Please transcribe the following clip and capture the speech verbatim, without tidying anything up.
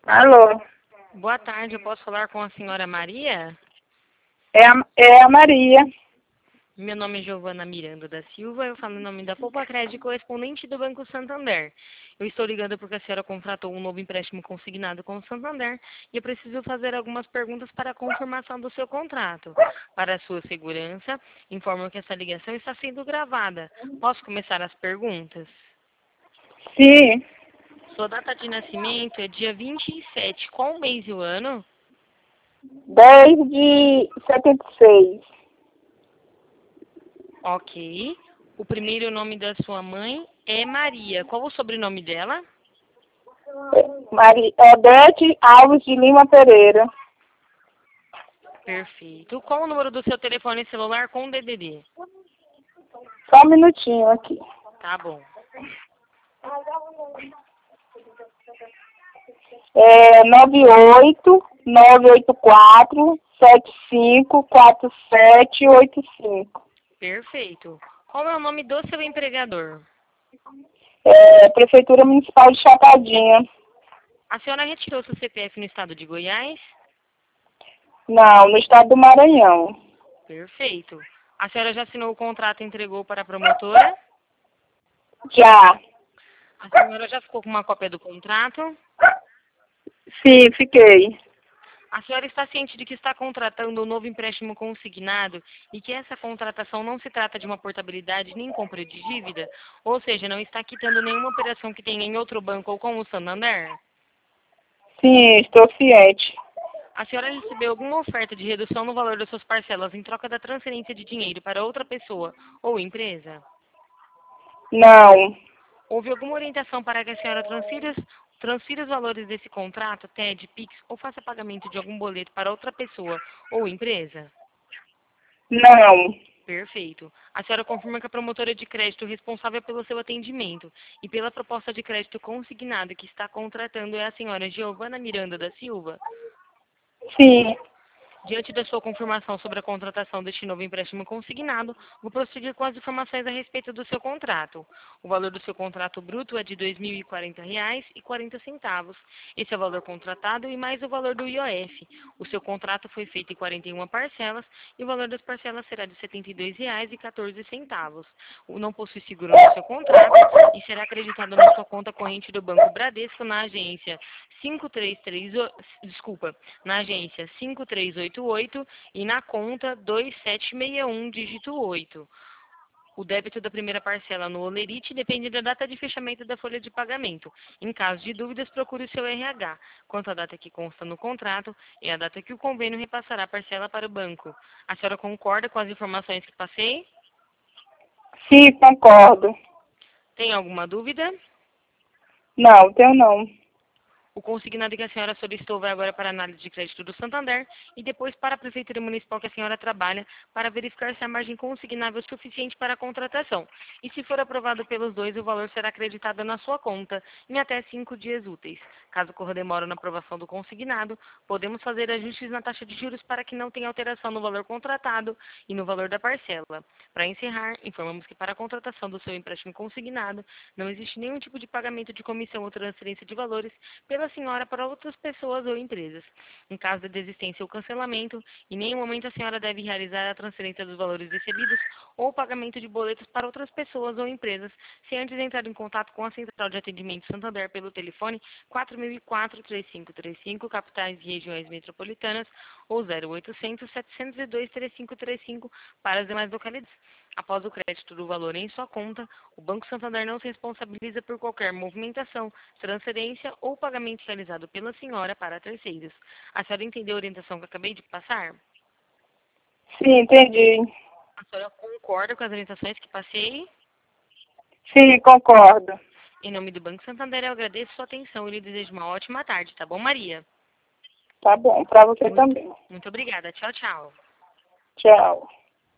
Alô, Boa tarde, eu posso falar com a senhora Maria? é a, é a Maria. Meu nome é Giovana Miranda da Silva, eu falo em nome da Poupa Crédito, correspondente do Banco Santander. Eu estou ligando porque a senhora contratou um novo empréstimo consignado com o Santander e eu preciso fazer algumas perguntas para a confirmação do seu contrato. Para a sua segurança, informo que essa ligação está sendo gravada. Posso começar as perguntas? Sim, Sua data de nascimento é dia vinte e sete, qual o mês e o ano? dez de setenta e seis. Ok. O primeiro nome da sua mãe é Maria. Qual o sobrenome dela? Maria, Odete Alves de Lima Pereira. Perfeito. Qual o número do seu telefone celular com D D D? Só um minutinho aqui. Tá bom. É nove oito nove oito quatro sete cinco quatro sete oito cinco. Perfeito. Qual é o nome do seu empregador? É, Prefeitura Municipal de Chapadinha. A senhora retirou seu C P F no estado de Goiás? Não, no estado do Maranhão. Perfeito. A senhora já assinou o contrato e entregou para a promotora? Já. A senhora já ficou com uma cópia do contrato? Sim, fiquei. A senhora está ciente de que está contratando um novo empréstimo consignado e que essa contratação não se trata de uma portabilidade nem compra de dívida? Ou seja, não está quitando nenhuma operação que tenha em outro banco ou com o Santander? Sim, estou ciente. A senhora recebeu alguma oferta de redução no valor das suas parcelas em troca da transferência de dinheiro para outra pessoa ou empresa? Não, Houve alguma orientação para que a senhora transfira, transfira os valores desse contrato, T E D, Pix, ou faça pagamento de algum boleto para outra pessoa ou empresa? não. Perfeito. A senhora confirma que a promotora de crédito responsável pelo seu atendimento e pela proposta de crédito consignada que está contratando é a senhora Giovana Miranda da Silva? Sim, Diante da sua confirmação sobre a contratação deste novo empréstimo consignado, vou prosseguir com as informações a respeito do seu contrato. O valor do seu contrato bruto é de dois mil e quarenta reais e quarenta centavos. Esse é o valor contratado e mais o valor do I O F. O seu contrato foi feito em quarenta e uma parcelas e o valor das parcelas será de setenta e dois reais e quatorze centavos. O não possui seguro no seu contrato e será acreditado na sua conta corrente do Banco Bradesco na agência cinco três três, desculpa, na agência cinco três oito oito e na conta dois sete seis um, dígito oito. O débito da primeira parcela no Olerite depende da data de fechamento da folha de pagamento. Em caso de dúvidas, procure o seu R H. Quanto à data que consta no contrato, é a data que o convênio repassará a parcela para o banco. A senhora concorda com as informações que passei? sim, concordo. Tem alguma dúvida? Não, tenho não. O consignado que a senhora solicitou vai agora para a análise de crédito do Santander e depois para a Prefeitura Municipal que a senhora trabalha para verificar se a margem consignável é suficiente para a contratação. E se for aprovado pelos dois, o valor será acreditado na sua conta em até cinco dias úteis. Caso ocorra demora na aprovação do consignado, podemos fazer ajustes na taxa de juros para que não tenha alteração no valor contratado e no valor da parcela. Para encerrar, informamos que para a contratação do seu empréstimo consignado, não existe nenhum tipo de pagamento de comissão ou transferência de valores pela senhora para outras pessoas ou empresas. Em caso de desistência ou cancelamento, em nenhum momento a senhora deve realizar a transferência dos valores recebidos ou o pagamento de boletos para outras pessoas ou empresas, se antes entrar em contato com a Central de Atendimento Santander pelo telefone quatro mil e quatro, três cinco três cinco, capitais e regiões metropolitanas, ou zero oitocentos, setecentos e dois, três cinco três cinco para as demais localidades. Após o crédito do valor em sua conta, o Banco Santander não se responsabiliza por qualquer movimentação, transferência ou pagamento realizado pela senhora para terceiros. A senhora entendeu a orientação que eu acabei de passar? Sim, entendi. A senhora concorda com as orientações que passei? Sim, concordo. Em nome do Banco Santander, eu agradeço sua atenção e lhe desejo uma ótima tarde, tá bom, Maria? Tá bom, para você Muito, também. muito obrigada. Tchau, tchau. Tchau.